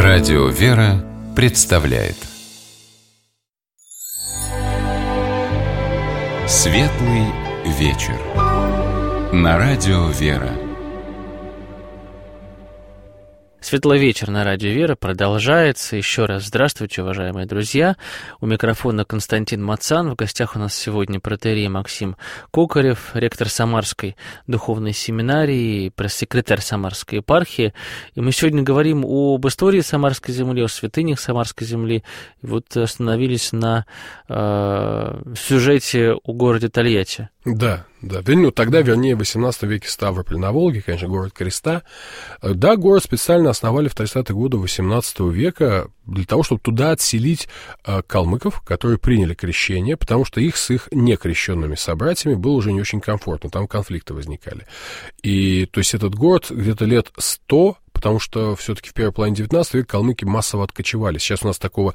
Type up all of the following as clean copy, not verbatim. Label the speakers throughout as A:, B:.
A: Радио «Вера» представляет Светлый вечер на Радио «Вера».
B: Светлый вечер на Радио «Вера» продолжается. Еще раз здравствуйте, уважаемые друзья. У микрофона Константин Мацан. В гостях у нас сегодня протоиерей Максим Кокарев, ректор Самарской духовной семинарии, пресс-секретарь Самарской епархии. И мы сегодня говорим об истории Самарской земли, о святынях Самарской земли. И вот остановились на сюжете о городе Тольятти.
C: Да. Ну, тогда, в 18 веке Ставрополь на Волге, конечно, город Креста. Да, город специально основали в 30-е годы 18 века для того, чтобы туда отселить калмыков, которые приняли крещение, потому что их с их некрещенными собратьями было уже не очень комфортно, там конфликты возникали. И, то есть, этот город где-то лет 100, потому что все-таки в первой половине 19 века калмыки массово откочевали. Сейчас у нас такого...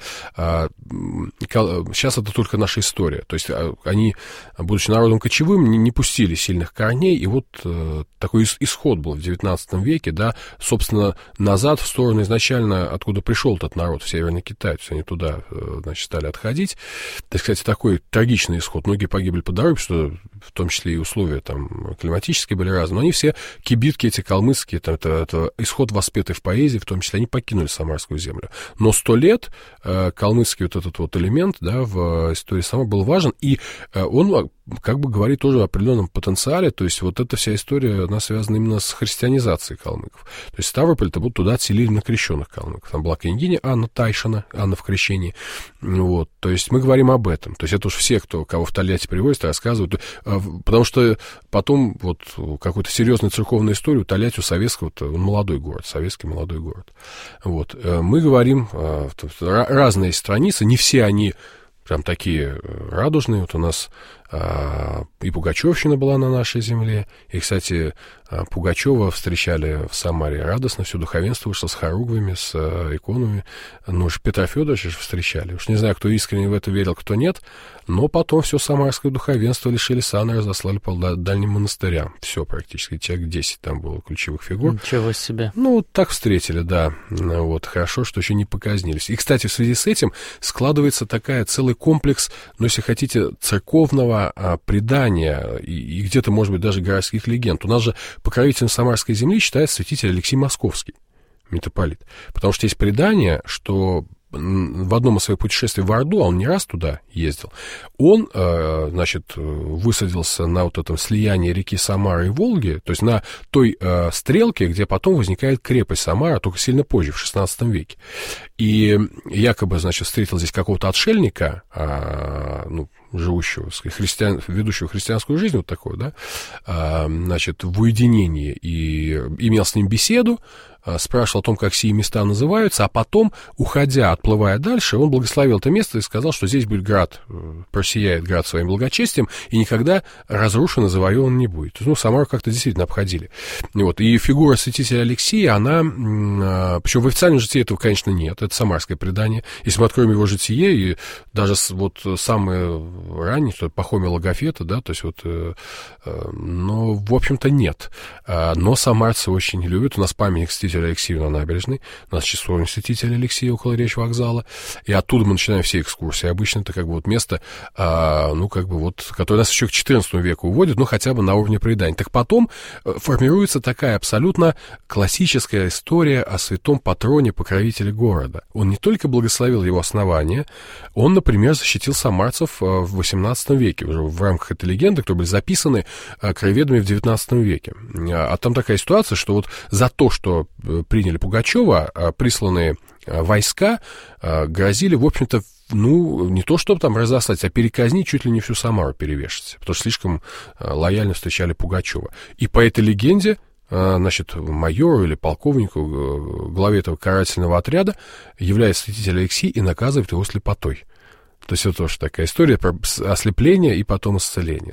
C: Сейчас это только наша история. То есть они, будучи народом кочевым, не пустили сильных корней, и вот такой исход был в 19 веке, да, собственно, назад, в сторону изначально, откуда пришел этот народ, в Северный Китай, то есть они туда, значит, стали отходить. Это, кстати, такой трагичный исход. Многие погибли по дороге, что в том числе и условия там климатические были разные, но они все кибитки эти калмыцкие, там, это исход воспетый в поэзии, в том числе, они покинули Самарскую землю. Но 100 лет калмыцкий вот этот вот элемент, да, в истории Самары был важен, и он как бы говорит тоже о определенном потенциале, то есть вот эта вся история, она связана именно с христианизацией калмыков. То есть Ставрополь-то вот туда отселили накрещенных калмыков. Там была княгиня Анна Тайшина, Анна в крещении. Вот, то есть мы говорим об этом. То есть это уж все, кого в Тольятти привозят, рассказывают. Потому что потом вот какую-то серьезную церковную историю Тольятти у советского, он молодой город, советский молодой город. Вот. Мы говорим, разные страницы, не все они прям такие радужные. Вот у нас и Пугачевщина была на нашей земле. И, кстати, Пугачева встречали в Самаре радостно. Все духовенство вышло с хоругвями, с иконами. Ну, уж Петра Федоровича встречали. Уж не знаю, кто искренне в это верил, кто нет. Но потом все самарское духовенство лишили сана, разослали по дальним монастырям. Все практически. Человек 10 там было ключевых фигур.
B: Ничего себе.
C: Ну, так встретили, да. Вот, хорошо, что еще не показнились. И, кстати, в связи с этим складывается целый комплекс, ну, если хотите, церковного предания и где-то, может быть, даже городских легенд. У нас же покровителем Самарской земли считается святитель Алексий Московский, митрополит. Потому что есть предание, что в одном из своих путешествий в Орду, а он не раз туда ездил, он, значит, высадился на вот этом слиянии реки Самары и Волги, то есть на той стрелке, где потом возникает крепость Самара, только сильно позже, в XVI веке. И якобы, значит, встретил здесь какого-то отшельника, живущего, ведущего христианскую жизнь, вот такой, да, значит, в уединении, и имел с ним беседу, спрашивал о том, как сие места называются, а потом, уходя, отплывая дальше, он благословил это место и сказал, что здесь будет град, просияет град своим благочестием, и никогда разрушен и завоеван не будет. Ну, Самару как-то действительно обходили. Вот. И фигура святителя Алексия, она, причем в официальном житии этого, конечно, нет, это самарское предание. Если мы откроем его житие, и даже вот самые ранние, что Пахомия Логофета, да, то есть вот, но, в общем-то, нет. Но самарцы очень любят. У нас памятник святителя Алексею на набережной, у нас часовня святителя Алексея около речвокзала, и оттуда мы начинаем все экскурсии. Обычно это как бы вот место, ну, как бы вот, которое нас еще к XIV веку уводит, ну, хотя бы на уровне преданий. Так потом формируется такая абсолютно классическая история о святом патроне, покровителе города. Он не только благословил его основание, он, например, защитил самарцев в XVIII веке, уже в рамках этой легенды, которые были записаны краеведами в XIX веке. А там такая ситуация, что вот за то, что приняли Пугачева, присланные войска грозили, в общем-то, ну, не то чтобы там разослать, а переказнить, чуть ли не всю Самару перевешивать, потому что слишком лояльно встречали Пугачева. И по этой легенде, значит, майору или полковнику, главе этого карательного отряда, является святитель Алексий и наказывает его слепотой. То есть это тоже такая история про ослепление и потом исцеление.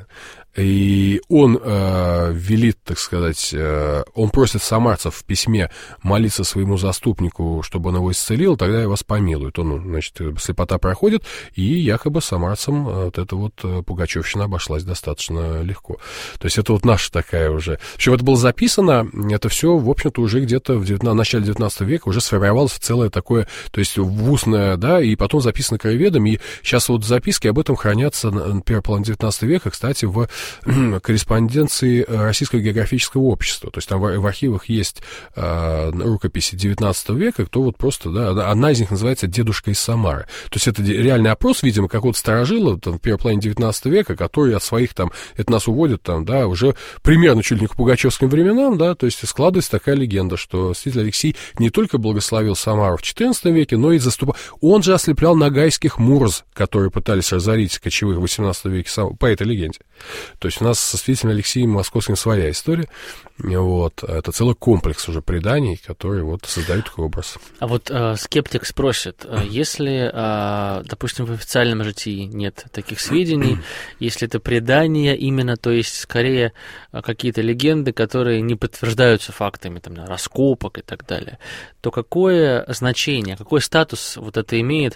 C: И он велит, так сказать, он просит самарцев в письме молиться своему заступнику, чтобы он его исцелил, тогда и вас помилуют. Он, значит, слепота проходит, и якобы самарцам вот эта вот пугачевщина обошлась достаточно легко. То есть это вот наша такая уже... В общем, это было записано, это все, в общем-то, уже где-то в начале 19 века уже сформировалось в целое такое, то есть в устное, да, и потом записано краеведами, и сейчас вот записки об этом хранятся на первой половине 19 века, кстати, в корреспонденции Российского географического общества. То есть там в архивах есть рукописи 19 века, кто вот просто, да, одна из них называется «Дедушка из Самары». То есть это реальный опрос, видимо, какого-то старожила там, в первой половине 19 века, который от своих там, это нас уводит там, да, уже примерно чуть ли не к пугачевским временам, да, то есть складывается такая легенда, что святитель Алексий не только благословил Самару в XIV веке, но и заступал. Он же ослеплял нагайских мурз, которые пытались разорить кочевых в XVIII веке, по этой легенде. То есть у нас со святителем Алексием Московским своя история. Вот. Это целый комплекс уже преданий, которые вот создают такой образ.
B: А вот скептик спросит, если, допустим, в официальном житии нет таких сведений, если это предания именно, то есть скорее какие-то легенды, которые не подтверждаются фактами, там, раскопок и так далее, то какое значение, какой статус вот это имеет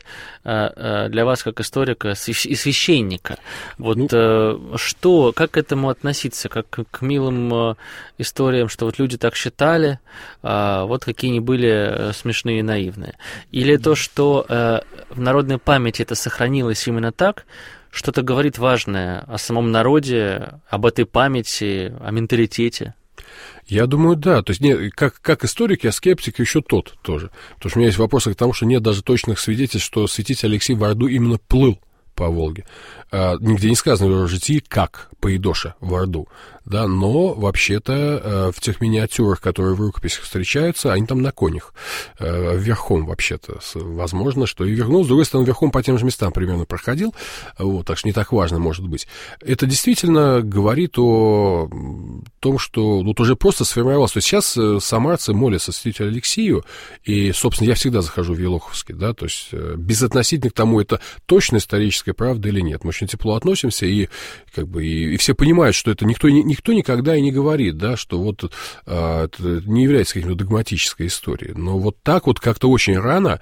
B: для вас как историка и священника? Вот что, как к этому относиться, как к милым историям, что вот люди так считали, вот какие они были смешные и наивные. Или то, что в народной памяти это сохранилось именно так, что-то говорит важное о самом народе, об этой памяти, о менталитете.
C: Я думаю, да. То есть, нет, как историк, я скептик еще тот тоже. Потому что у меня есть вопросы к тому, что нет даже точных свидетельств, что святитель Алексий в Орду именно плыл по Волге. Нигде не сказано в его житии, как Поедоша в Орду. Да, но вообще-то в тех миниатюрах, которые в рукописях встречаются, они там на конях, верхом вообще-то. Возможно, что и верхом, с другой стороны, верхом по тем же местам примерно проходил, вот, так что не так важно может быть. Это действительно говорит о том, что вот уже просто сформировалось. То есть сейчас самарцы молятся святителю Алексию, и, собственно, я всегда захожу в Елоховский, да, то есть безотносительно к тому, это точно историческая правда или нет. Мы очень тепло относимся, и как бы и все понимают, что это никто никогда и не говорит, да, что вот это не является какой-то догматической историей. Но вот так вот как-то очень рано,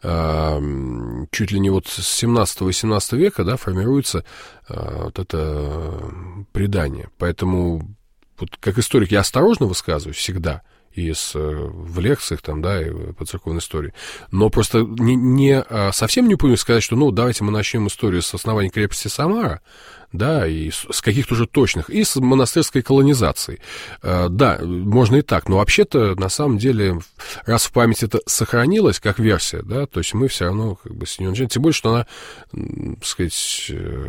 C: чуть ли не вот с 17-18 века, да, формируется вот это предание. Поэтому вот как историк я осторожно высказываюсь всегда, в лекциях, там, да, и по церковной истории. Но просто совсем не помню сказать, что, давайте мы начнем историю с основания крепости Самара, да, и с каких-то уже точных, и с монастырской колонизации. Да, можно и так, но вообще-то, на самом деле, раз в памяти это сохранилось, как версия, да, то есть мы все равно как бы с нее начинаем, тем более, что она, так сказать,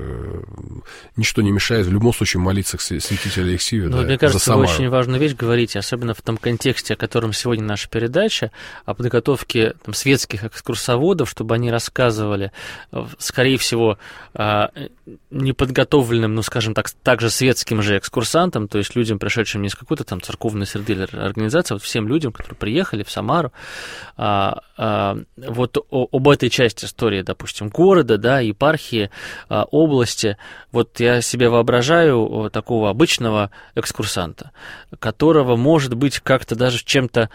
C: ничто не мешает в любом случае молиться к святителю Алексию, да,
B: мне кажется,
C: за Самару.
B: Вы очень важную вещь говорите, особенно в том контексте, о котором сегодня наша передача, о подготовке там, светских экскурсоводов, чтобы они рассказывали, скорее всего, неподготовленным, скажем так, также светским же экскурсантам, то есть людям, пришедшим не из какой-то там церковной среды или организации, вот всем людям, которые приехали в Самару, вот об этой части истории, допустим, города, да, епархии, области, вот я себе воображаю такого обычного экскурсанта, которого, может быть, как-то даже чем-то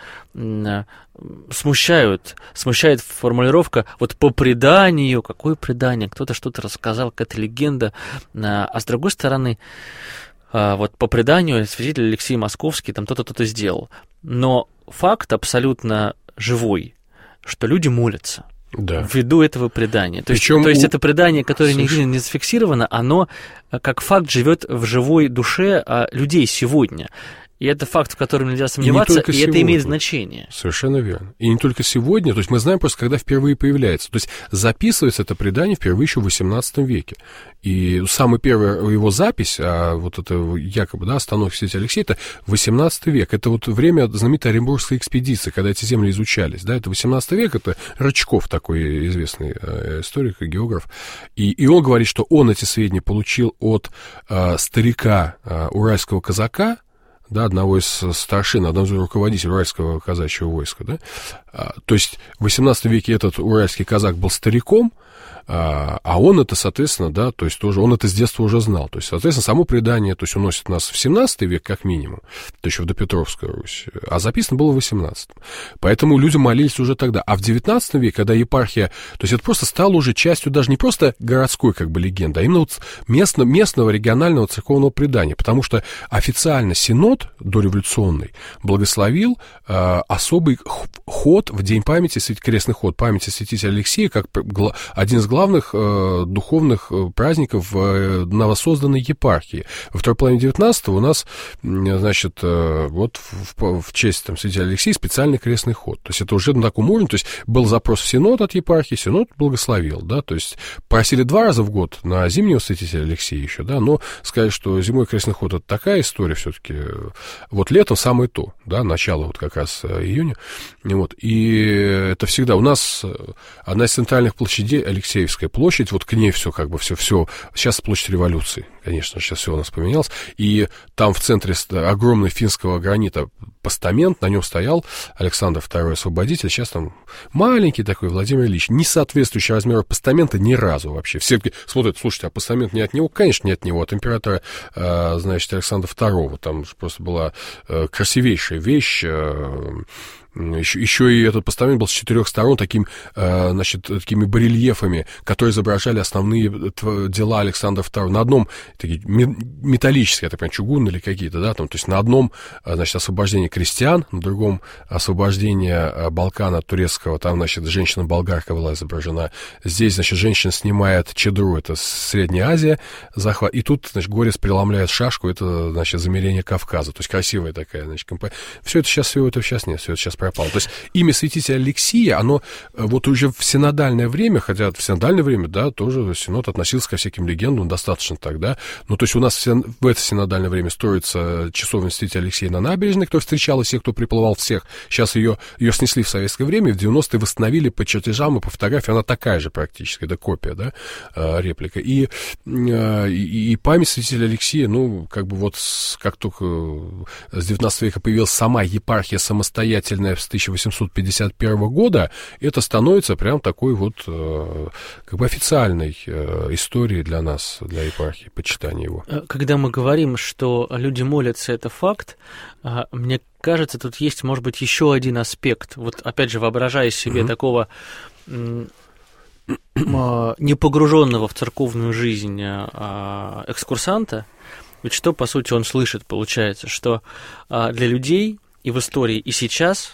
B: смущает формулировка вот по преданию, какое предание, кто-то что-то рассказал, какая-то легенда, а с другой стороны, вот по преданию святитель Алексий Московский там то-то сделал, но факт абсолютно живой, что люди молятся. Да. Ввиду этого предания. То есть это предание, которое нигде не зафиксировано, оно как факт живет в живой душе людей сегодня. И это факт, в котором нельзя сомневаться, и это имеет значение.
C: Совершенно верно. И не только сегодня, то есть мы знаем просто, когда впервые появляется. То есть записывается это предание впервые еще в XVIII веке. И самая первая его запись, вот это якобы, да, остановка святителя Алексея, это XVIII век. Это вот время знаменитой Оренбургской экспедиции, когда эти земли изучались. Да, это XVIII век, это Рычков, такой известный историк и географ. И он говорит, что он эти сведения получил от старика уральского казака, да, одного из старшин, одного из руководителей уральского казачьего войска, да. То есть в XVIII веке этот уральский казак был стариком, А он это, соответственно, да, то есть тоже он это с детства уже знал. То есть, соответственно, само предание, то есть уносит нас в 17 век как минимум, то еще в допетровскую Русь, а записано было в 18. Поэтому люди молились уже тогда. А в 19 веке, когда епархия, то есть это просто стало уже частью даже не просто городской как бы легенды, а именно вот местного регионального церковного предания, потому что официально Синод дореволюционный благословил особый ход в день памяти, крестный ход памяти святителя Алексея, как один из главных духовных праздников в новосозданной епархии. Во второй половине 19-го у нас, значит, вот в честь там, святителя Алексея специальный крестный ход. То есть это уже на таком уровне, то есть был запрос в Синод от епархии, Синод благословил, да, то есть просили 2 раза в год на зимнего святителя Алексея еще, да, но сказать, что зимой крестный ход это такая история все-таки, вот летом самое то, да, начало вот как раз июня, вот, и это всегда у нас одна из центральных площадей, Алексеевская площадь, вот к ней все как бы все, сейчас площадь революции, конечно, сейчас все у нас поменялось, и там в центре огромный финского гранита постамент, на нем стоял Александр II Освободитель, сейчас там маленький такой Владимир Ильич, не соответствующий размеру постамента ни разу вообще. Все смотрят, слушайте, а постамент не от него? Конечно, не от него, от императора, значит, Александра II, там просто была красивейшая вещь. Еще и этот постамент был с 4 сторон такими барельефами, которые изображали основные дела Александра II. На одном такие металлические, я так понимаю, чугунные или какие-то, да, там, то есть на одном, значит, освобождение крестьян, на другом освобождение Балкана от турецкого, там, значит, женщина-болгарка была изображена. Здесь, значит, женщина снимает чедру, это Средняя Азия, захват. И тут, значит, Горец преломляет шашку, это, значит, замерение Кавказа. То есть красивая такая, значит, все это сейчас нет, все это сейчас пропало. То есть имя святителя Алексия, оно вот уже в синодальное время, хотя в синодальное время, да, тоже Синод относился ко всяким легендам достаточно тогда. Ну, то есть у нас в это синодальное время строится часовня святителя Алексея на набережной, кто встречал, и всех, кто приплывал, всех. Сейчас ее снесли в советское время, в 90-е восстановили по чертежам и по фотографии, она такая же практически, это копия, да, реплика. И память святителя Алексея, ну, как бы вот как только с 19 века появилась сама епархия самостоятельная с 1851 года, это становится прям такой вот как бы официальной историей для нас, для епархии, почитания его.
B: Когда мы говорим, что люди молятся, это факт, мне кажется, тут есть, может быть, еще один аспект. Вот, опять же, воображая себе такого не погруженного в церковную жизнь экскурсанта, ведь что, по сути, он слышит, получается, что для людей и в истории, и сейчас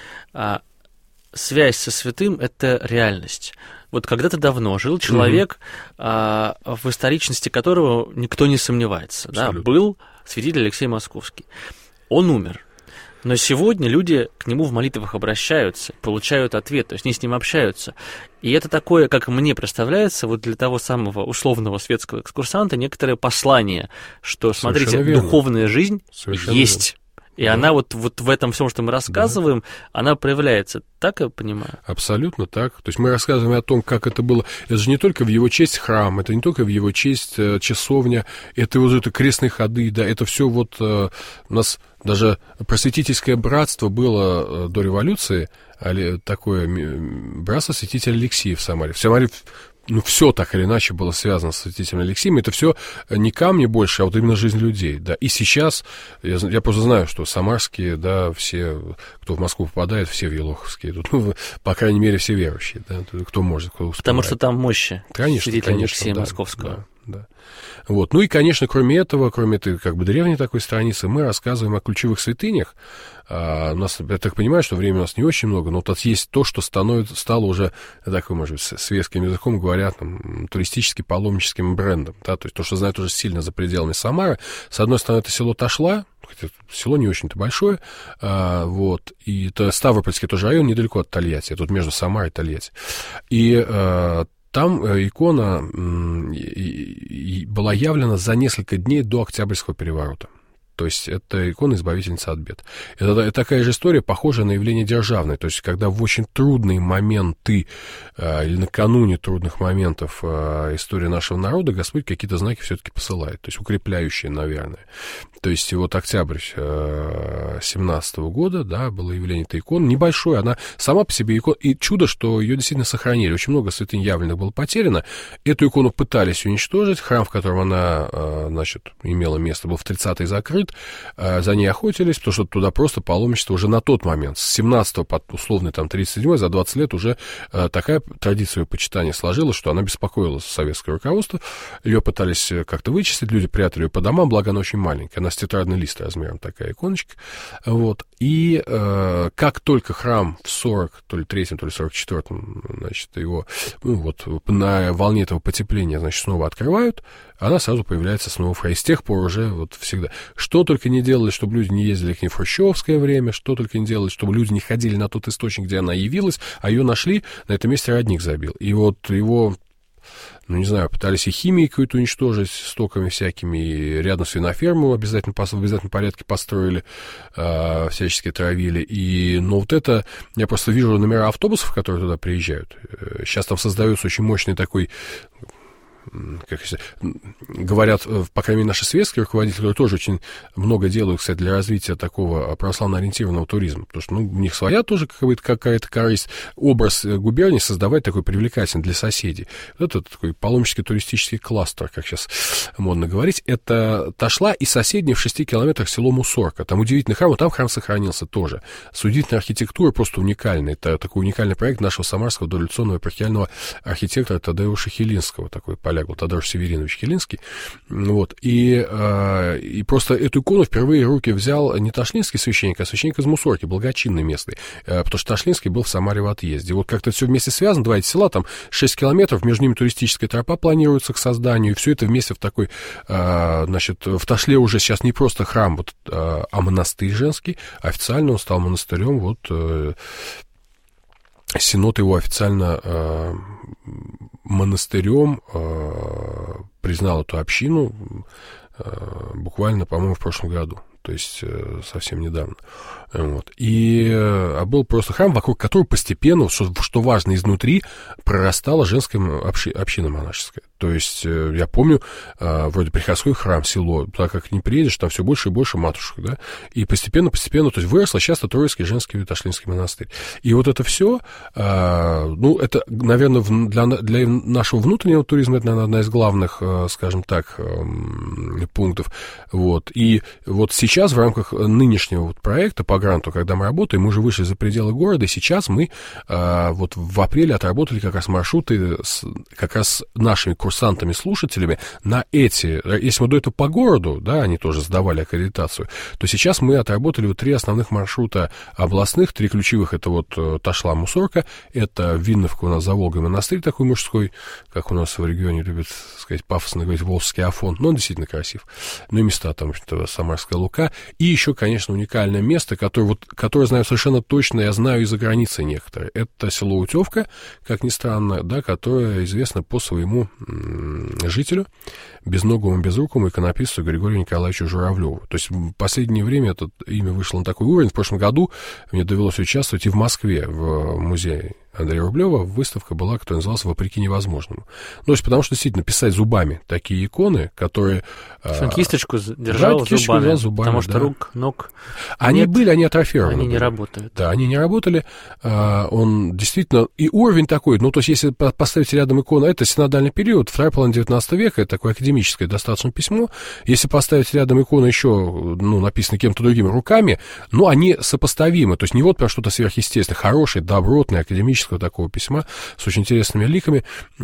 B: связь со святым – это реальность. Вот когда-то давно жил человек, в историчности которого никто не сомневается. Да, был святитель Алексей Московский. Он умер. Но сегодня люди к нему в молитвах обращаются, получают ответ, то есть они с ним общаются. И это такое, как мне представляется, вот для того самого условного светского экскурсанта некоторое послание, что, смотрите, духовная жизнь есть. И она вот в этом всем, что мы рассказываем, она проявляется. Так я понимаю?
C: Абсолютно так. То есть мы рассказываем о том, как это было. Это же не только в его честь храм, это не только в его честь часовня, это вот это крестные ходы, да, это все вот у нас даже просветительское братство было до революции, такое братство святителя Алексея в Самаре. В Самаре ну, все так или иначе было связано с святителем Алексеем. Это все не камни больше, а вот именно жизнь людей, да. И сейчас, я просто знаю, что самарские, да, все, кто в Москву попадает, все в Елоховские идут. Ну, по крайней мере, все верующие, да, кто может, кто успевает.
B: Потому что там мощи святителя Алексея
C: да,
B: Московского.
C: Да. Вот. Ну и, конечно, кроме этого, кроме этой как бы древней такой страницы, мы рассказываем о ключевых святынях. У нас, я так понимаю, что времени у нас не очень много, но вот есть то, что стало уже, такой, может быть, светским языком говоря, там, туристически-паломническим брендом. Да? То есть то, что знают уже сильно за пределами Самары. С одной стороны, это село Ташла, хотя село не очень-то большое, вот, и это Ставропольский тоже район, недалеко от Тольятти, тут между Самарой и Тольятти. И там икона была явлена за несколько дней до Октябрьского переворота. То есть это икона избавительница от бед. Это такая же история, похожая на явление державное. То есть когда в очень трудные моменты или накануне трудных моментов истории нашего народа Господь какие-то знаки все-таки посылает. То есть укрепляющие, наверное. То есть вот октябрь 17 года, да, было явление этой иконы. Небольшое, она сама по себе икона. И чудо, что ее действительно сохранили. Очень много святынь явленных было потеряно. Эту икону пытались уничтожить. Храм, в котором она, значит, имела место, был в 30-е закрыт. За ней охотились, потому что туда просто паломничество уже на тот момент, с 17 по условный там 37-й, за 20 лет уже такая традиция почитания сложилась, что она беспокоила советское руководство. Ее пытались как-то вычислить, люди прятали ее по домам, благо она очень маленькая, она с тетрадный лист размером, такая иконочка. Вот. И как только храм в 43-м, то ли 44-м, значит, его, ну, вот, на волне этого потепления, значит, снова открывают, она сразу появляется снова в храме. С тех пор уже вот всегда. Что только не делали, чтобы люди не ездили к ней в хрущевское время, что только не делали, чтобы люди не ходили на тот источник, где она явилась, а ее нашли, на этом месте родник забил. И вот его, ну, не знаю, пытались и химией какую-то уничтожить, стоками всякими, и рядом свиноферму в обязательном порядке построили, всячески травили. Но вот это, я просто вижу номера автобусов, которые туда приезжают. Сейчас там создается очень мощный такой, как говорят, по крайней мере, наши светские руководители, которые тоже очень много делают, кстати, для развития такого православно-ориентированного туризма. Потому что, ну, у них своя тоже какая-то корысть. Образ губернии создавать такой привлекательный для соседей. Вот это такой паломнический туристический кластер, как сейчас модно говорить. Это Ташла и соседний в 6 километрах село Мусорка. Там удивительный храм, вот там храм сохранился тоже. С удивительной архитектурой, просто уникальной. Это такой уникальный проект нашего самарского дореволюционного эпархиального архитектора Тадеуша Хилинского, такой поляк был, Тадеуш Северинович Хилинский. Вот. И просто эту икону впервые в руки взял не ташлинский священник, а священник из Мусорки, благочинный местный, потому что ташлинский был в Самаре в отъезде. Вот как-то все вместе связано, два эти села, там 6 километров, между ними туристическая тропа планируется к созданию, и все это вместе в такой, значит, в Ташле уже сейчас не просто храм, вот, а монастырь женский, официально он стал монастырем, вот, Синод его официально монастырем признал эту общину буквально, по-моему, в прошлом году. То есть совсем недавно. Вот. И был просто храм, вокруг которого постепенно, что важно, изнутри прорастала женская община монашеская. То есть я помню, вроде приходской храм, село, так как не приедешь, там все больше и больше матушек, да, и постепенно, то есть выросло сейчас Троицкий женский Ташлинский монастырь. И вот это все, ну, это, наверное, для нашего внутреннего туризма, это, наверное, одна из главных, скажем так, пунктов. Вот. И вот сейчас в рамках нынешнего вот проекта по гранту, когда мы работаем, мы уже вышли за пределы города, и сейчас мы вот в апреле отработали как раз маршруты как раз нашими курсантами-слушателями на эти, если мы до этого по городу, да, они тоже сдавали аккредитацию, то сейчас мы отработали вот 3 основных маршрута областных, 3 ключевых, это вот Ташла, Мусорка, это Винновка у нас за Волгой монастырь такой мужской, как у нас в регионе любят сказать пафосно говорить, Волжский Афон, но он действительно красив. Ну и места там, что Самарская Лука, и еще, конечно, уникальное место, которое знаю совершенно точно, я знаю и за границей некоторые, это село Утевка, как ни странно, да, которое известно по своему жителю, безногому, безрукому иконописцу Григорию Николаевичу Журавлеву. То есть в последнее время это имя вышло на такой уровень. В прошлом году мне довелось участвовать и в Москве, в музее Андрея Рублева, выставка была, которая называлась «Вопреки невозможному». Ну, то есть потому что действительно писать зубами такие иконы, которые...
B: Он кисточку держал зубами, потому что рук, ног
C: они нет, были, они атрофированы.
B: Они не
C: были.
B: Работают.
C: Да, они не работали. Он действительно... И уровень такой, ну, то есть если поставить рядом икону, это синодальный период, вторая половина 19 века, это такое академическое достаточно письмо. Если поставить рядом икону еще, ну, написанной кем-то другим руками, ну, они сопоставимы. То есть не вот прям что-то сверхъестественное, хорошее, добротное, академическое такого письма с очень интересными ликами,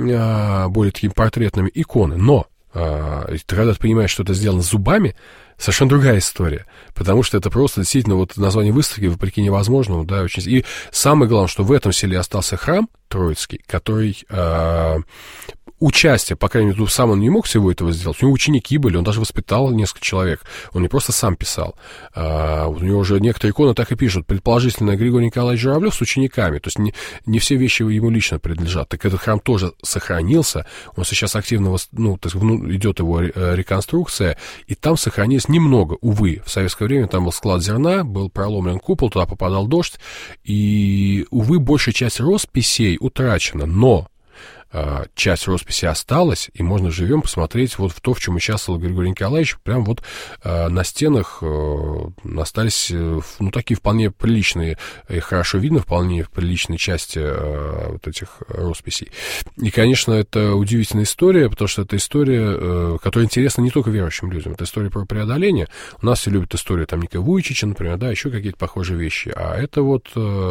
C: более такими портретными иконы. Но когда ты понимаешь, что это сделано зубами, совершенно другая история. Потому что это просто действительно вот название выставки «Вопреки невозможному», да, очень... И самое главное, что в этом селе остался храм Троицкий, который участие, по крайней мере, сам он не мог всего этого сделать. У него ученики были, он даже воспитал несколько человек. Он не просто сам писал. У него уже некоторые иконы так и пишут. Предположительно, Григорий Николаевич Журавлев с учениками. То есть не все вещи ему лично принадлежат. Так этот храм тоже сохранился. Он сейчас активно, идет его реконструкция. И там сохранилось немного, увы. В советское время там был склад зерна, был проломлен купол, туда попадал дождь. И, увы, большая часть росписей утрачена. Но часть росписи осталась, и можно живем посмотреть вот в то, в чем участвовал Григорий Николаевич. Прям вот на стенах остались, такие вполне приличные, и хорошо видно, вполне приличные части вот этих росписей. И, конечно, это удивительная история, потому что это история, которая интересна не только верующим людям. Это история про преодоление. У нас все любят историю там Ника Вуйчича, например, да, еще какие-то похожие вещи. А это вот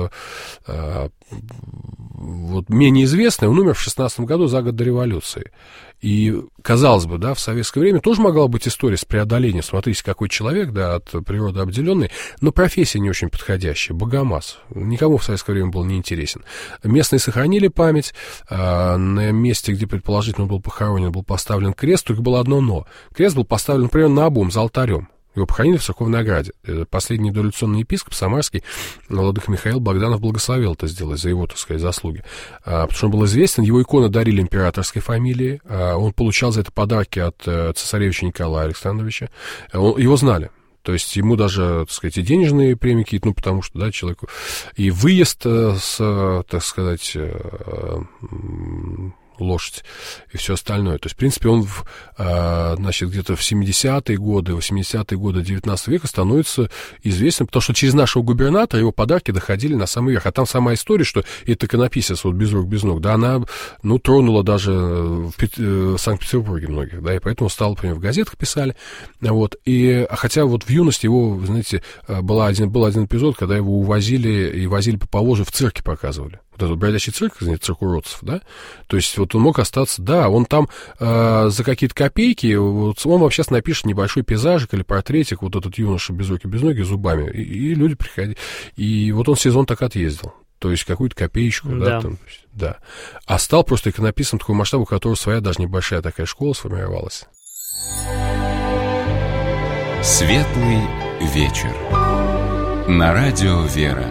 C: менее известный, он умер в 16 году, за год до революции. И, казалось бы, да, в советское время тоже могла быть история с преодолением. Смотрите, какой человек, да, от природы обделенный, но профессия не очень подходящая, богомаз. Никому в советское время был не интересен. Местные сохранили память. На месте, где предположительно он был похоронен, был поставлен крест, только было одно «но». Крест был поставлен, например, наобум, за алтарем. Его похоронили в Церковной Ограде. Последний дореволюционный епископ самарский, владыка Михаил Богданов, благословил это сделать за его, так сказать, заслуги. Потому что он был известен, его иконы дарили императорской фамилии, он получал за это подарки от цесаревича Николая Александровича. Его знали. То есть ему даже, так сказать, и денежные премии какие-то, потому что, да, человеку... И выезд с, так сказать... лошадь и все остальное. То есть, в принципе, он где-то в 70-е годы, 80-е годы 19 века становится известным, потому что через нашего губернатора его подарки доходили на самый верх. А там сама история, что эта иконописец, вот без рук, без ног, да, она, тронула даже в Санкт-Петербурге многих, да, и поэтому стало, например, в газетах писали, вот, хотя вот в юности его, вы знаете, был один эпизод, когда его увозили и возили по Поволжью, в цирке показывали. Вот этот бродячий цирк, цирк уродцев, да, то есть вот он мог остаться, да, он там за какие-то копейки, вот, он вообще напишет небольшой пейзажик или портретик, вот этот юноша без руки, без ноги, зубами, и люди приходили, и вот он сезон так отъездил, то есть какую-то копеечку, да, там, да, а стал просто иконописцем такого масштаба, у которого своя даже небольшая такая школа сформировалась.
A: Светлый вечер. На радио «Вера».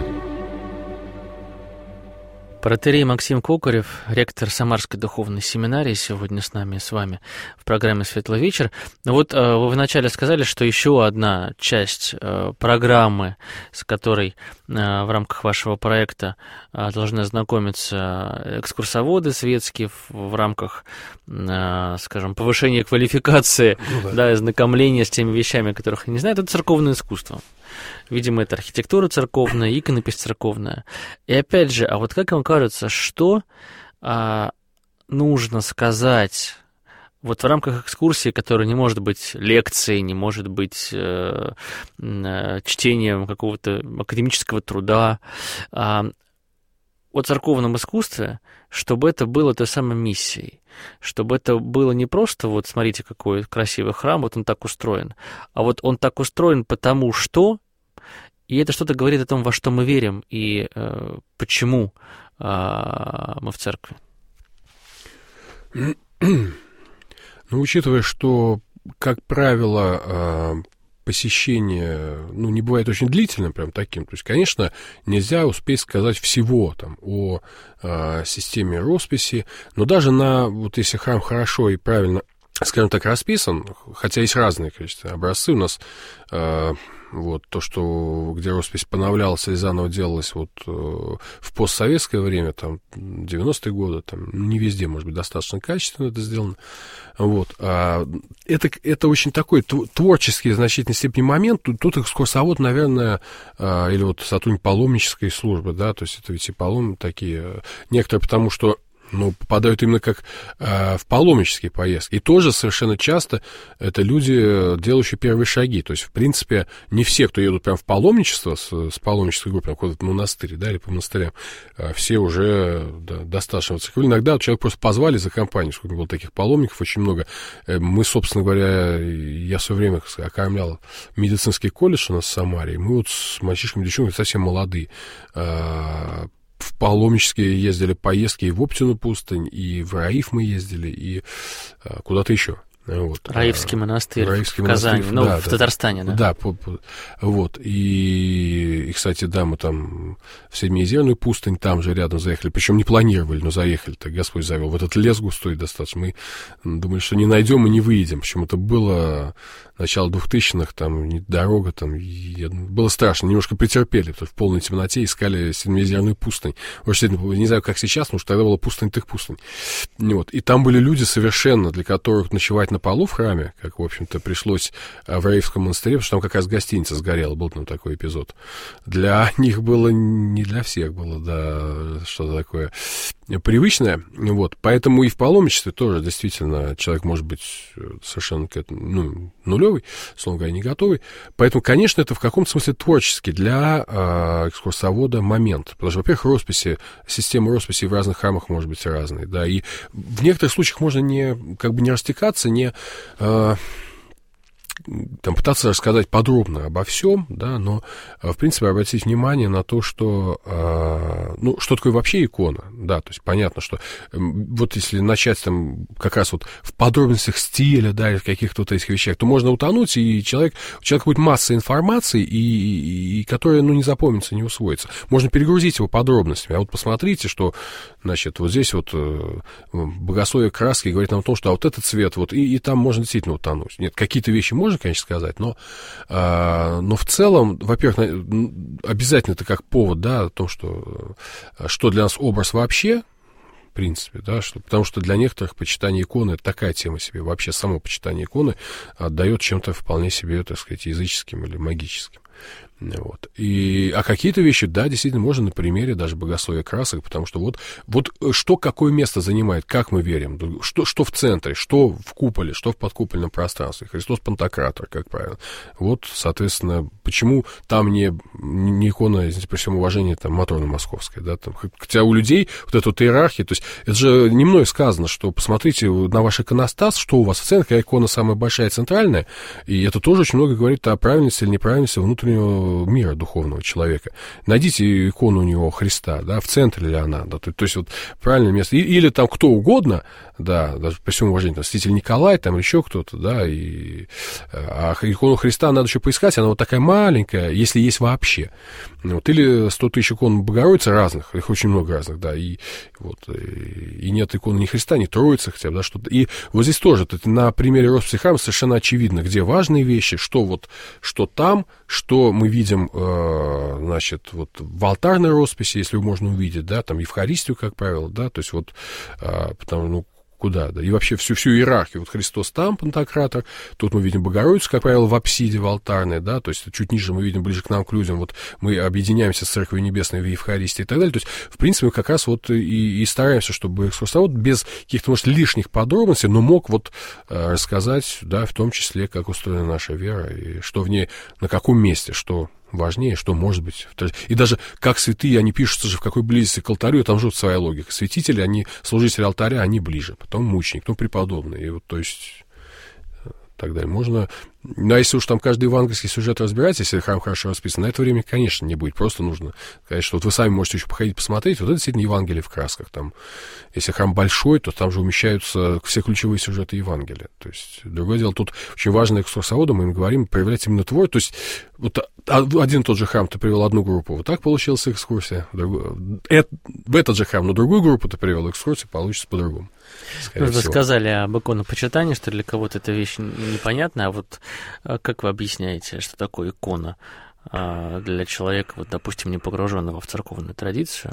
B: Протоиерей Максим Кокарев, ректор Самарской духовной семинарии, сегодня с нами, с вами в программе «Светлый вечер». Вот вы вначале сказали, что еще одна часть программы, с которой в рамках вашего проекта должны ознакомиться экскурсоводы светские в рамках, скажем, повышения квалификации, да, ознакомления с теми вещами, которых они не знают, это церковное искусство. Видимо, это архитектура церковная, иконопись церковная. И опять же, а вот как вам кажется, что нужно сказать вот в рамках экскурсии, которая не может быть лекцией, не может быть чтением какого-то академического труда, о церковном искусстве, чтобы это было той самой миссией, чтобы это было не просто вот смотрите, какой красивый храм, вот он так устроен, а вот он так устроен потому что, и это что-то говорит о том, во что мы верим и почему мы в церкви.
C: Учитывая, что, как правило, посещение, не бывает очень длительным, прям таким, то есть, конечно, нельзя успеть сказать всего там о системе росписи, но даже если храм хорошо и правильно, скажем так, расписан, хотя есть разные, конечно, образцы у нас, то, что где роспись поновлялась и заново делалась в постсоветское время, там, 90-е годы, там, не везде, может быть, достаточно качественно это сделано. Это очень такой творческий в значительной степени момент. Тут экскурсовод, наверное, или сотрудник паломнической службы, да, то есть это ведь и паломники такие, некоторые потому что попадают именно как в паломнические поездки. И тоже совершенно часто это люди, делающие первые шаги. То есть, в принципе, не все, кто едут прям в паломничество, с паломнической группой, ходят в монастырь, да, или по монастырям, все уже достаточно церковные. Иногда человек просто позвали за компанию, сколько было таких паломников, очень много. Мы, собственно говоря, я в свое время окормлял медицинский колледж у нас в Самаре, мы с мальчишками, девчонками совсем молодые, паломнические ездили поездки и в Оптину пустынь, и в Раиф мы ездили, и куда-то еще. Вот.
B: Раифский монастырь в Казани, в Татарстане, да?
C: Да, вот. И, кстати, да, мы там в Седмиезерную пустынь там же рядом заехали, причем не планировали, но заехали, так Господь завел. В этот лес густой достаточно. Мы думали, что не найдем и не выедем. Причем это было начало 2000-х, там дорога, там было страшно, немножко претерпели, потому что в полной темноте искали Седмиезерную пустынь. Вообще, не знаю, как сейчас, потому что тогда была пустынь, так пустынь. Вот. И там были люди совершенно, для которых ночевать на полу в храме, как, в общем-то, пришлось в Раифском монастыре, потому что там как раз гостиница сгорела, был там такой эпизод. Для них было, не для всех было, да, что-то такое привычное, вот, поэтому и в паломничестве тоже, действительно, человек может быть совершенно к этому, нулевый, словно говоря, не готовый, поэтому, конечно, это в каком-то смысле творческий для экскурсовода момент, потому что, во-первых, система росписи в разных храмах может быть разной, да, и в некоторых случаях можно не растекаться, не пытаться рассказать подробно обо всем, да, но, в принципе, обратить внимание на то, что, что такое вообще икона, да, то есть понятно, что вот если начать там как раз вот в подробностях стиля, да, или в каких-то вот этих вещах, то можно утонуть, и у человека будет масса информации, и которая, не запомнится, не усвоится. Можно перегрузить его подробностями, а вот посмотрите, что, значит, вот здесь вот богословие краски говорит нам о том, что вот этот цвет, вот, и там можно действительно утонуть. Нет, какие-то вещи можно, конечно, сказать, но в целом, во-первых, обязательно это как повод, да, о том, что для нас образ вообще, в принципе, да, потому что для некоторых почитание иконы — это такая тема себе, вообще само почитание иконы отдает чем-то вполне себе, так сказать, языческим или магическим. Вот. А какие-то вещи, да, действительно, можно на примере даже богословия красок, потому что вот что какое место занимает, как мы верим, что в центре, что в куполе, что в подкупольном пространстве. Христос Пантократор, как правило. Вот, соответственно, почему там не икона, извините, при всем уважении, там, Матрона Московская, да, там, хотя у людей вот эта вот иерархия, то есть это же не мной сказано, что посмотрите на ваш иконостас, что у вас в центре, какая икона самая большая, центральная, и это тоже очень много говорит о правильности или неправильности внутреннего мира духовного человека. Найдите икону у него Христа, да, в центре ли она, да, то есть вот правильное место, или там кто угодно, да, даже при всем уважении, там, святитель Николай, там еще кто-то, да, а икону Христа надо еще поискать, она вот такая маленькая, если есть вообще. Вот, или 100 тысяч икон Богородицы разных, их очень много разных, да, и нет иконы ни Христа, ни Троицы, хотя бы, да, что-то. И вот здесь тоже, на примере росписи храма совершенно очевидно, где важные вещи, что там, что мы видим, значит, вот в алтарной росписи, если можно увидеть, да, там Евхаристию, как правило, да, то есть вот, потому, куда, да, и вообще всю иерархию. Вот Христос там, Пантократор, тут мы видим Богородицу, как правило, в апсиде, в алтарной, да, то есть чуть ниже мы видим, ближе к нам, к людям, вот мы объединяемся с Церковью Небесной в Евхаристии и так далее, то есть, в принципе, мы как раз вот и стараемся, чтобы экскурсовод без каких-то, может, лишних подробностей, но мог вот рассказать, да, в том числе, как устроена наша вера, и что в ней, на каком месте, что важнее, что может быть. И даже как святые, они пишутся же в какой близости к алтарю, там же своя логика. Святители, служители алтаря, они ближе, потом мученик, преподобный. И вот, то есть, так далее. Можно... Ну, а если уж там каждый евангельский сюжет разбирать, если храм хорошо расписан, на это время, конечно, не будет. Просто нужно сказать, что вот вы сами можете еще походить, посмотреть. Вот это действительно Евангелие в красках. Там, если храм большой, то там же умещаются все ключевые сюжеты Евангелия. То есть, другое дело, тут очень важно экскурсоводу, мы им говорим, проявлять именно твой. То есть, вот один тот же храм ты привел одну группу, вот так получилась экскурсия. В этот же храм, но другую группу ты привел, экскурсия получится по-другому.
B: Вы сказали об иконопочитании, что для кого-то эта вещь непонятна, а вот как вы объясняете, что такое икона для человека, вот, допустим, не погруженного в церковную традицию?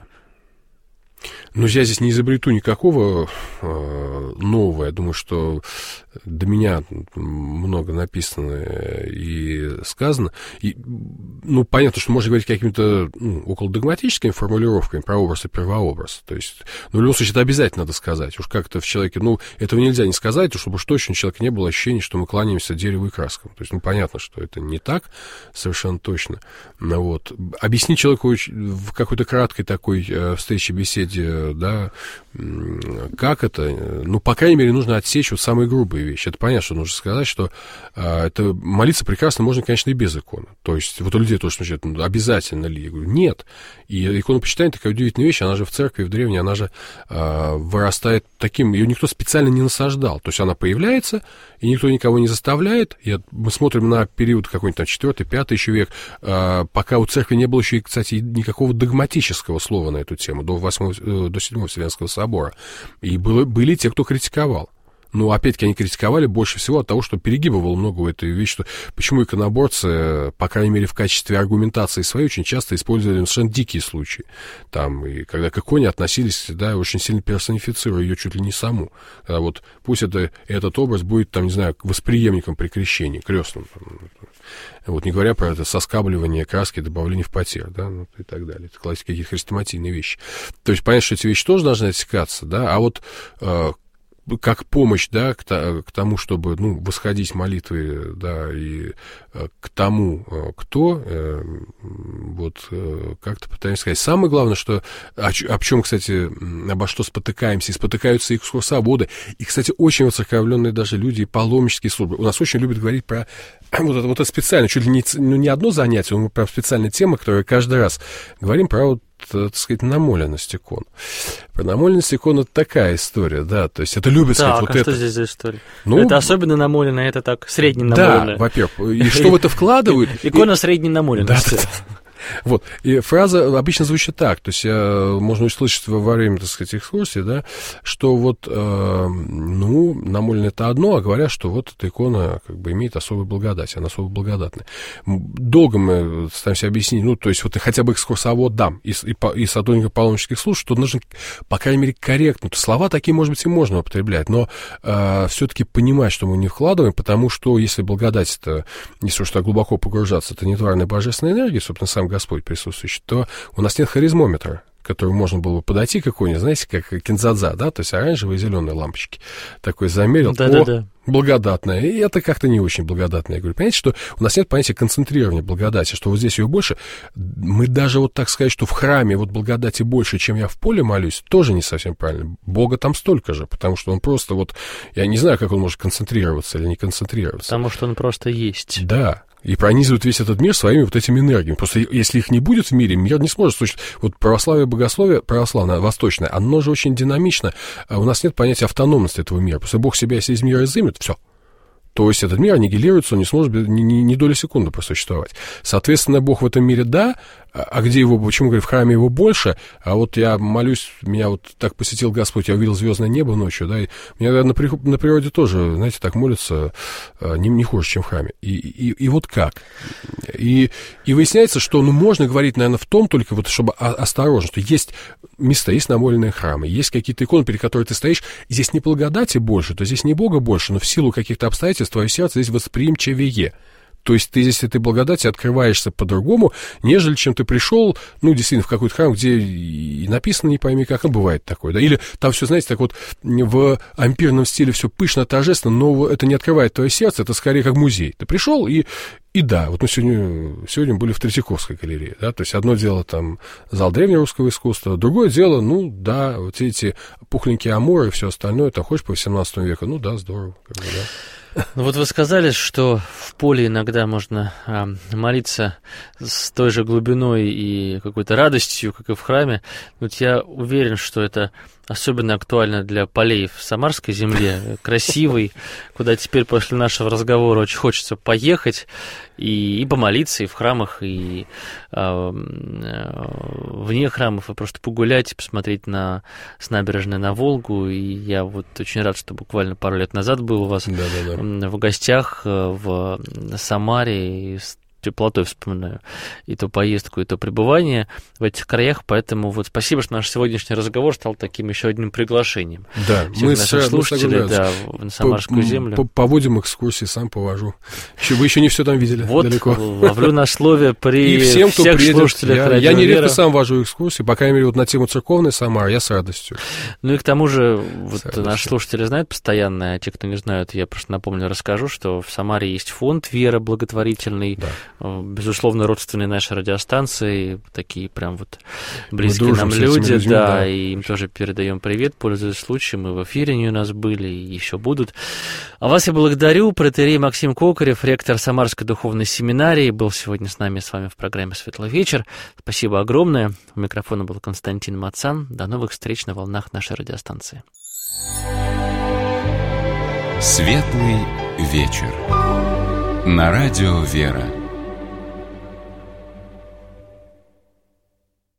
C: Ну, я здесь не изобрету никакого нового. Я думаю, что до меня много написано и сказано. И, понятно, что можно говорить какими-то околодогматическими формулировками про образ и первообраз. То есть, в любом случае, это обязательно надо сказать. Уж как-то в человеке, этого нельзя не сказать, чтобы уж точно у человека не было ощущения, что мы кланяемся дереву и краскам. То есть, понятно, что это не так, совершенно точно. Вот. Объяснить человеку в какой-то краткой такой встрече, беседе, проповеди, да, как это? Ну, по крайней мере, нужно отсечь вот самые грубые вещи. Это понятно, что нужно сказать, что это молиться прекрасно можно, конечно, и без иконы. То есть вот у людей тоже спрашивают, ну, обязательно ли? Я говорю, нет. И иконопочитание такая удивительная вещь, она же в церкви, в древней, она же вырастает таким, ее никто специально не насаждал. То есть она появляется, и никто никого не заставляет. Мы смотрим на период какой-нибудь там 4-5 еще век, пока у церкви не было еще, кстати, никакого догматического слова на эту тему, до 7 Вселенского собора. И были те, кто критиковал. Но, опять-таки, они критиковали больше всего от того, что перегибывало много в этой вещи, что почему иконоборцы, по крайней мере, в качестве аргументации своей, очень часто использовали совершенно дикие случаи. Там, и когда к иконе относились, да, очень сильно персонифицируя ее чуть ли не саму. Когда вот пусть этот образ будет, там, не знаю, восприемником при крещении, крестным. Вот, не говоря про это соскабливание краски, добавление в потер, да, ну, и так далее. Это классика, какие-то хрестоматийные вещи. То есть, понятно, что эти вещи тоже должны отсекаться, да, а вот как помощь, да, к тому, чтобы, ну, восходить молитвы, да, и к тому, кто, вот, как-то пытаемся сказать. Самое главное, что, о чем, кстати, обо что спотыкаемся, и спотыкаются экскурсоводы, и, кстати, очень воцерковленные даже люди, и паломнические службы. У нас очень любят говорить про вот это специально, чуть ли не одно занятие, но прям специальная тема, которую каждый раз говорим про вот, так сказать, намоленность икон. Про намоленность икон это такая история, да, то есть это любят сказать вот
B: это.
C: это.
B: Что здесь за история?
C: Ну,
B: это особенно намолено, это так, средне намолено.
C: Да, во-первых, и что в это вкладывают?
B: Икона средней намоленности.
C: Вот, и фраза обычно звучит так, то есть можно услышать во время, так сказать, экскурсии, да, что вот, ну, намолено это одно, а говорят, что вот эта икона как бы имеет особую благодать, она особо благодатная. Долго мы стараемся объяснить, ну, то есть вот хотя бы экскурсоводам и сотрудникам паломнических служб, что нужно, по крайней мере, корректно, то слова такие, может быть, и можно употреблять, но все-таки понимать, что мы не вкладываем, потому что если благодать, это, если уж так глубоко погружаться, это нетварная божественная энергия, собственно, сам Господь присутствующий, то у нас нет харизмометра, к которому можно было бы подойти какой-нибудь, знаете, как кинзадза, да, то есть оранжевые и зеленые лампочки. Такой замерил, благодатная, и это как-то не очень благодатное. Я говорю, понимаете, что у нас нет понятия концентрирования благодати, что вот здесь ее больше. Мы даже вот так сказать, что в храме вот благодати больше, чем я в поле молюсь, тоже не совсем правильно. Бога там столько же, потому что он просто вот, я не знаю, как он может концентрироваться или не концентрироваться.
B: Потому что он просто есть.
C: Да. И пронизывают весь этот мир своими вот этими энергиями. Просто если их не будет в мире, мир не сможет слушать. Вот православие, богословие, православное, восточное, оно же очень динамично. У нас нет понятия автономности этого мира. Просто Бог себя, если из мира изымет, все. То есть этот мир аннигилируется, он не сможет ни доли секунды просуществовать. Соответственно, Бог в этом мире, да, а где его, почему, говорю, в храме его больше, а вот я молюсь, меня вот так посетил Господь, я увидел звездное небо ночью, да, и меня на природе тоже, знаете, так молятся не хуже, чем в храме. И вот как? И выясняется, что, ну, можно говорить, наверное, в том только, вот, чтобы осторожно, что есть места, есть намоленные храмы, есть какие-то иконы, перед которыми ты стоишь, здесь не благодати больше, то здесь не Бога больше, но в силу каких-то обстоятельств твое сердце здесь восприимчивее. То есть ты здесь этой благодати открываешься по-другому, нежели чем ты пришел, ну, действительно, в какой-то храм, где и написано не пойми как, бывает такое, да, или там все, знаете, так вот в ампирном стиле все пышно, торжественно, но это не открывает твое сердце, это скорее как музей. Ты пришел и да, вот мы сегодня были в Третьяковской галерее, да, то есть одно дело там зал древнерусского искусства, другое дело, ну, да, вот эти пухленькие амуры и все остальное, там ходишь по 18 веку, ну, да, здорово, как бы, да.
B: Ну вот вы сказали, что в поле иногда можно молиться с той же глубиной и какой-то радостью, как и в храме. Вот я уверен, что это особенно актуально для полей в Самарской земле, красивой, куда теперь после нашего разговора очень хочется поехать и помолиться, и в храмах, и вне храмов, и просто погулять, и посмотреть с набережной на Волгу. И я вот очень рад, что буквально пару лет назад был у вас в гостях в Самаре, и с теплотой вспоминаю и ту поездку, и то пребывание в этих краях, поэтому вот спасибо, что наш сегодняшний разговор стал таким еще одним приглашением.
C: Да,
B: мы наших слушателей, да, на Самарскую землю.
C: Поводим экскурсии, сам повожу. Вы еще не все там видели,
B: вот,
C: далеко.
B: Ловлю на слове при
C: всем, кто
B: всех
C: приедет,
B: слушателях Радио
C: Я нередко
B: Вера.
C: сам вожу экскурсии, по крайней мере, вот на тему церковной Самары я с радостью.
B: Ну и к тому же, вот наши слушатели знают постоянно, а те, кто не знают, я просто напомню, расскажу, что в Самаре есть фонд «Вера» благотворительный, да. безусловно, родственные нашей радиостанции, такие прям вот близкие нам люди,
C: людьми,
B: да, и им тоже передаем привет, пользуясь случаем, и в эфире они у нас были, и еще будут. А вас я благодарю. Протоиерей Максим Кокарев, ректор Самарской духовной семинарии, был сегодня с вами в программе «Светлый вечер». Спасибо огромное. У микрофона был Константин Мацан. До новых встреч на волнах нашей радиостанции.
A: «Светлый вечер» на радио «Вера».